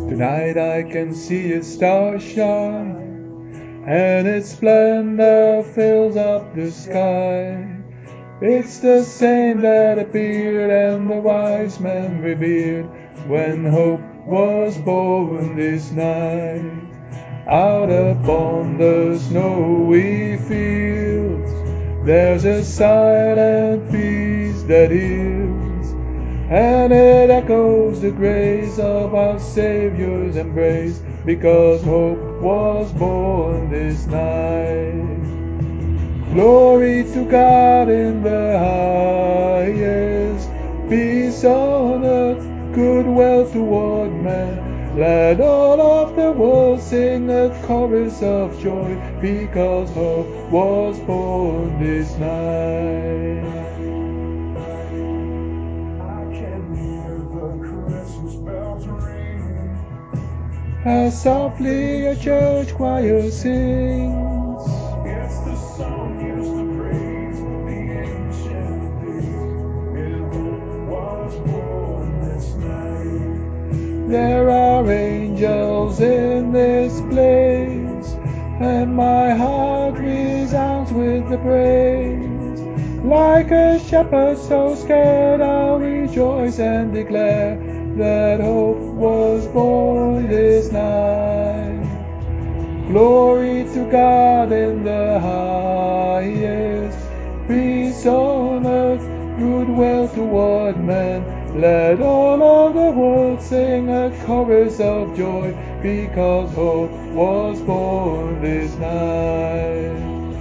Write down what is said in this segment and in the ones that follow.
Tonight I can see a star shine, and its splendor fills up the sky. It's the same that appeared and the wise men revered when hope was born this night. Out upon the snowy fields, there's a silent peace that heals, and it echoes the grace of our Savior's embrace, because hope was born this night. Glory to God in the highest, peace on earth, goodwill toward men. Let all of the world sing a chorus of joy, because hope was born this night. I can hear the Christmas bells ring, As softly a church choir sings, it's the song used to praise the ancient days, when hope was born this night. there are angels in this place, and my heart resounds with the praise. Like a shepherd so scared, I'll rejoice and declare that hope was born this night. Glory to God in the highest, peace on earth, goodwill toward men. Let all of the world sing a chorus of joy, because hope was born this night.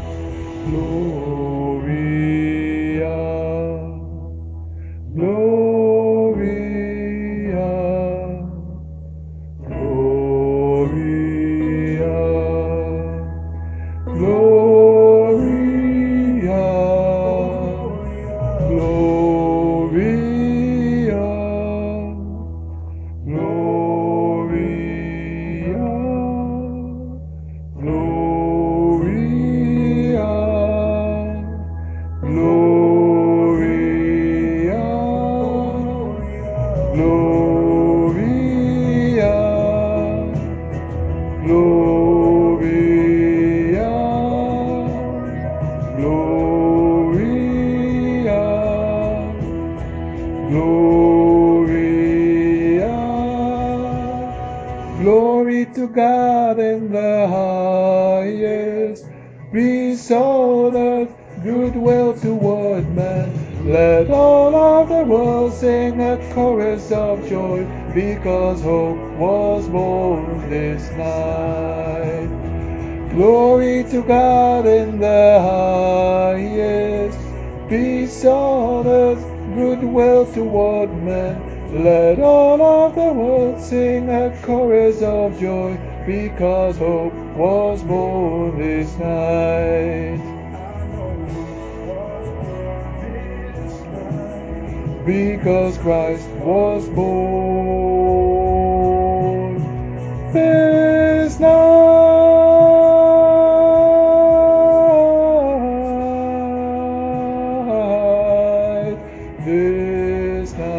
Gloria, Gloria, Gloria, Gloria, Gloria, Gloria, Gloria, Gloria, Gloria, Gloria, Gloria, glory to God in the highest, peace on earth, goodwill toward men. Let all of the world sing a chorus of joy, because hope was born this night. Glory to God in the highest, peace on earth, goodwill toward men. Let all of the world sing a chorus of joy, because hope was born this night. I know hope was born this night, Because Christ was born this night, this night.